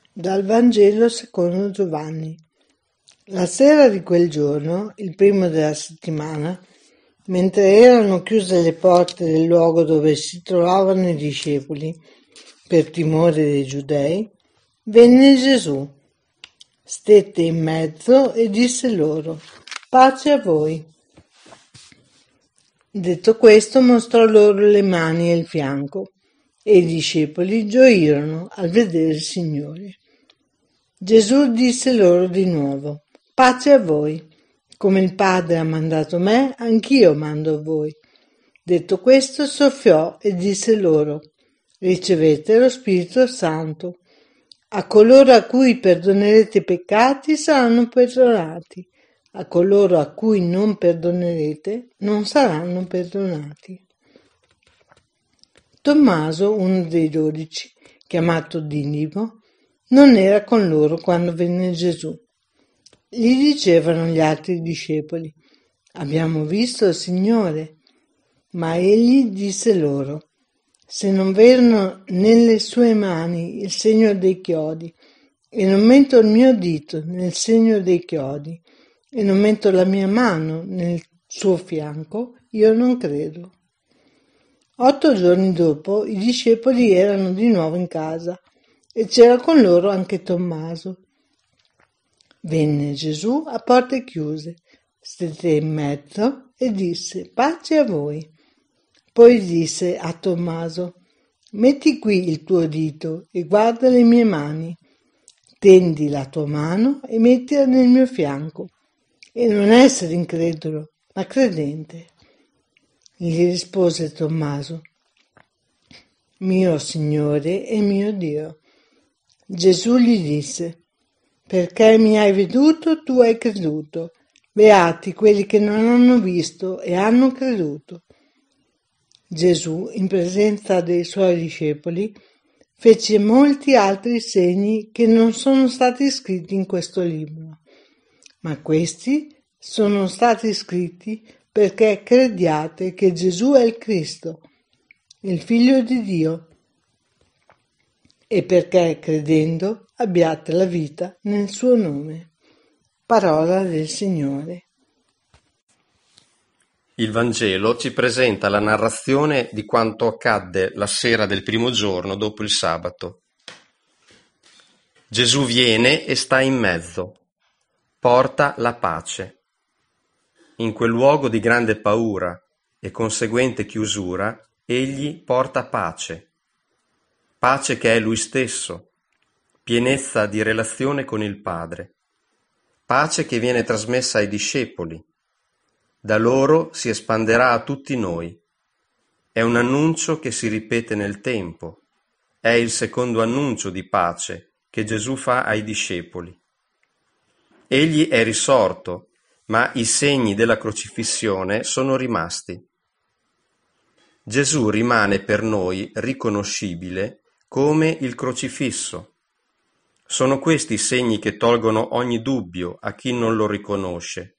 Dal Vangelo secondo Giovanni. La sera di quel giorno, il primo della settimana, mentre erano chiuse le porte del luogo dove si trovavano i discepoli, per timore dei giudei, venne Gesù, stette in mezzo e disse loro: pace a voi. Detto questo, mostrò loro le mani e il fianco, e i discepoli gioirono al vedere il Signore. Gesù disse loro di nuovo: pace a voi. Come il Padre ha mandato me, anch'io mando a voi. Detto questo, soffiò e disse loro: ricevete lo Spirito Santo. A coloro a cui perdonerete i peccati saranno perdonati, a coloro a cui non perdonerete non saranno perdonati. Tommaso, uno dei 12, chiamato Didimo, non era con loro quando venne Gesù. Gli dicevano gli altri discepoli: abbiamo visto il Signore. Ma egli disse loro: se non vedono nelle sue mani il segno dei chiodi, e non metto il mio dito nel segno dei chiodi, e non metto la mia mano nel suo fianco, io non credo. 8 giorni dopo i discepoli erano di nuovo in casa e c'era con loro anche Tommaso. Venne Gesù a porte chiuse, stette in mezzo e disse: pace a voi. Poi disse a Tommaso: metti qui il tuo dito e guarda le mie mani. Tendi la tua mano e mettila nel mio fianco, e non essere incredulo, ma credente. Gli rispose Tommaso: mio Signore e mio Dio. Gesù gli disse: perché mi hai veduto, tu hai creduto. Beati quelli che non hanno visto e hanno creduto. Gesù, in presenza dei suoi discepoli, fece molti altri segni che non sono stati scritti in questo libro, ma questi sono stati scritti perché crediate che Gesù è il Cristo, il Figlio di Dio, e perché credendo abbiate la vita nel suo nome. Parola del Signore. Il Vangelo ci presenta la narrazione di quanto accadde la sera del primo giorno dopo il sabato. Gesù viene e sta in mezzo, porta la pace. In quel luogo di grande paura e conseguente chiusura, egli porta pace. Pace che è lui stesso, pienezza di relazione con il Padre. Pace che viene trasmessa ai discepoli. Da loro si espanderà a tutti noi. È un annuncio che si ripete nel tempo. È il secondo annuncio di pace che Gesù fa ai discepoli. Egli è risorto, ma i segni della crocifissione sono rimasti. Gesù rimane per noi riconoscibile come il crocifisso. Sono questi segni che tolgono ogni dubbio a chi non lo riconosce.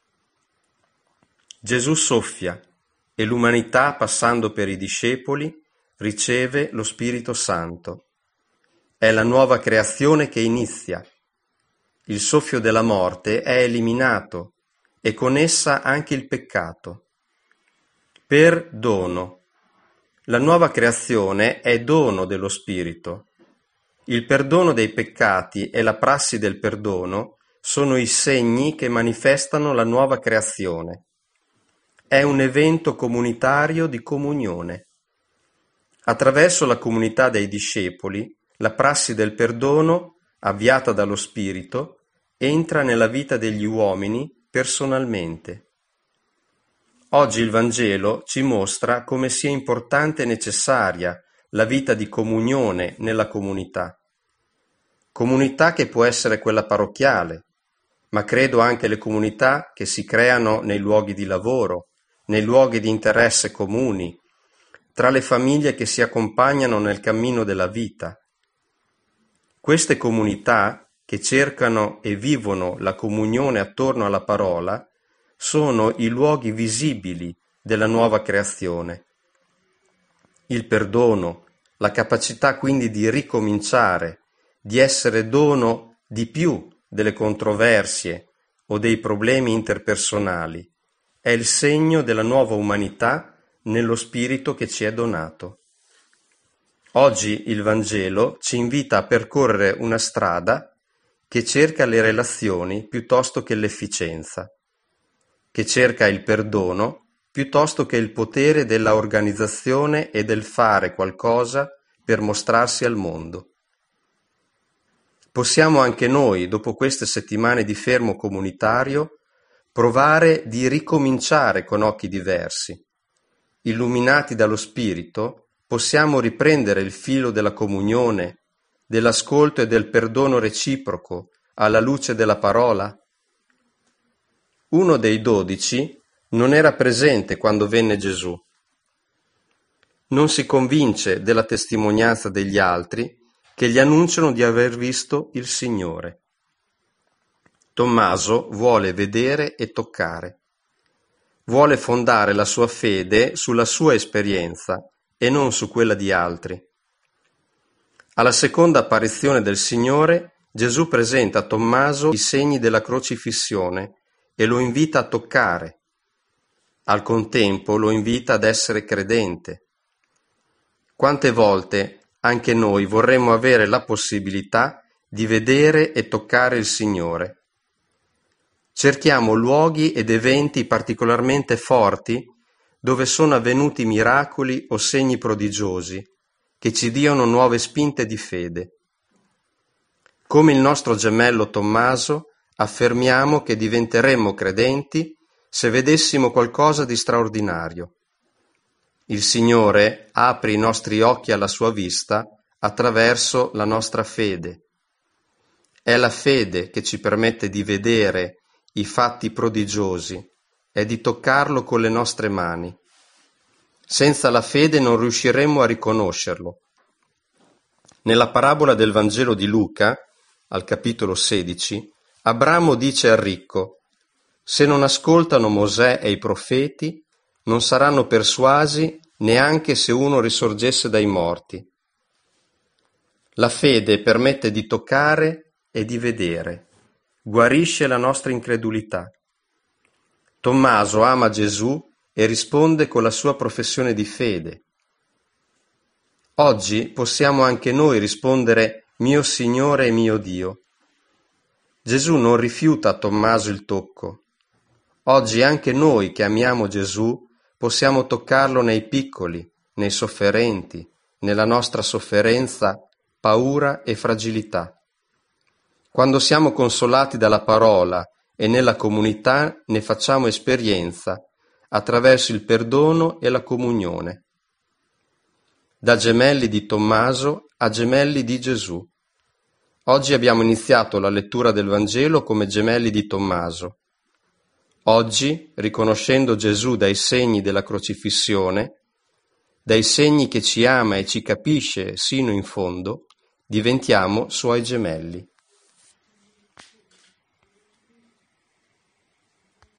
Gesù soffia e l'umanità, passando per i discepoli, riceve lo Spirito Santo. È la nuova creazione che inizia. Il soffio della morte è eliminato e con essa anche il peccato. Perdono. La nuova creazione è dono dello Spirito. Il perdono dei peccati e la prassi del perdono sono i segni che manifestano la nuova creazione. È un evento comunitario di comunione. Attraverso la comunità dei discepoli, la prassi del perdono, avviata dallo Spirito, entra nella vita degli uomini personalmente. Oggi il Vangelo ci mostra come sia importante e necessaria la vita di comunione nella comunità. Comunità che può essere quella parrocchiale, ma credo anche le comunità che si creano nei luoghi di lavoro, nei luoghi di interesse comuni, tra le famiglie che si accompagnano nel cammino della vita. Queste comunità, che cercano e vivono la comunione attorno alla parola, sono i luoghi visibili della nuova creazione. Il perdono, la capacità quindi di ricominciare di essere dono di più delle controversie o dei problemi interpersonali, è il segno della nuova umanità nello spirito che ci è donato. Oggi il Vangelo ci invita a percorrere una strada che cerca le relazioni piuttosto che l'efficienza, che cerca il perdono piuttosto che il potere della organizzazione e del fare qualcosa per mostrarsi al mondo. Possiamo anche noi, dopo queste settimane di fermo comunitario, provare di ricominciare con occhi diversi. Illuminati dallo Spirito, possiamo riprendere il filo della comunione, dell'ascolto e del perdono reciproco alla luce della parola? Uno dei 12 non era presente quando venne Gesù. Non si convince della testimonianza degli altri che gli annunciano di aver visto il Signore. Tommaso vuole vedere e toccare. Vuole fondare la sua fede sulla sua esperienza e non su quella di altri. Alla seconda apparizione del Signore, Gesù presenta a Tommaso i segni della crocifissione e lo invita a toccare. Al contempo lo invita ad essere credente. Quante volte anche noi vorremmo avere la possibilità di vedere e toccare il Signore. Cerchiamo luoghi ed eventi particolarmente forti dove sono avvenuti miracoli o segni prodigiosi che ci diano nuove spinte di fede. Come il nostro gemello Tommaso, affermiamo che diventeremmo credenti se vedessimo qualcosa di straordinario. Il Signore apre i nostri occhi alla sua vista attraverso la nostra fede. È la fede che ci permette di vedere i fatti prodigiosi e di toccarlo con le nostre mani. Senza la fede non riusciremmo a riconoscerlo. Nella parabola del Vangelo di Luca, al capitolo 16, Abramo dice al ricco: «Se non ascoltano Mosè e i profeti, non saranno persuasi neanche se uno risorgesse dai morti». La fede permette di toccare e di vedere, guarisce la nostra incredulità. Tommaso ama Gesù e risponde con la sua professione di fede. Oggi possiamo anche noi rispondere: «Mio Signore e mio Dio». Gesù non rifiuta a Tommaso il tocco. Oggi anche noi che amiamo Gesù possiamo toccarlo nei piccoli, nei sofferenti, nella nostra sofferenza, paura e fragilità. Quando siamo consolati dalla parola e nella comunità ne facciamo esperienza attraverso il perdono e la comunione. Da gemelli di Tommaso a gemelli di Gesù. Oggi abbiamo iniziato la lettura del Vangelo come gemelli di Tommaso. Oggi, riconoscendo Gesù dai segni della crocifissione, dai segni che ci ama e ci capisce sino in fondo, diventiamo suoi gemelli.